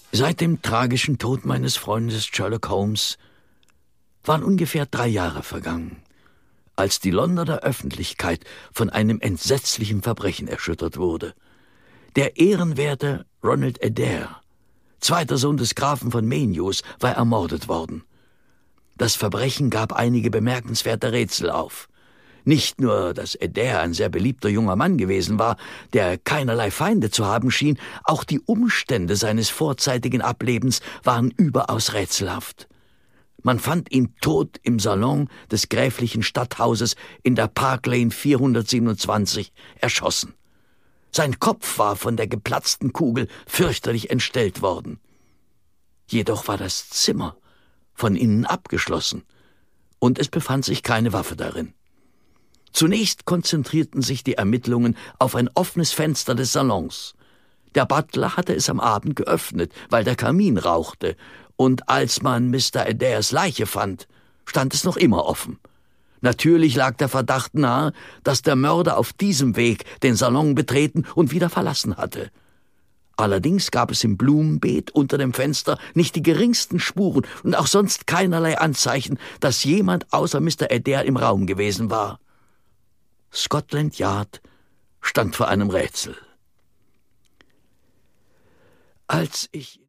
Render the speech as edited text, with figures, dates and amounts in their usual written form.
Seit dem tragischen Tod meines Freundes Sherlock Holmes waren ungefähr 3 Jahre vergangen, als die Londoner Öffentlichkeit von einem entsetzlichen Verbrechen erschüttert wurde. Der ehrenwerte Ronald Adair, zweiter Sohn des Grafen von Menius, war ermordet worden. Das Verbrechen gab einige bemerkenswerte Rätsel auf. Nicht nur, dass Adair ein sehr beliebter junger Mann gewesen war, der keinerlei Feinde zu haben schien, auch die Umstände seines vorzeitigen Ablebens waren überaus rätselhaft. Man fand ihn tot im Salon des gräflichen Stadthauses in der Park Lane 427 erschossen. Sein Kopf war von der geplatzten Kugel fürchterlich entstellt worden. Jedoch war das Zimmer von innen abgeschlossen, und es befand sich keine Waffe darin. Zunächst konzentrierten sich die Ermittlungen auf ein offenes Fenster des Salons. Der Butler hatte es am Abend geöffnet, weil der Kamin rauchte, und als man Mr. Adairs Leiche fand, stand es noch immer offen. Natürlich lag der Verdacht nahe, dass der Mörder auf diesem Weg den Salon betreten und wieder verlassen hatte. Allerdings gab es im Blumenbeet unter dem Fenster nicht die geringsten Spuren und auch sonst keinerlei Anzeichen, dass jemand außer Mr. Adair im Raum gewesen war. Scotland Yard stand vor einem Rätsel. Als ich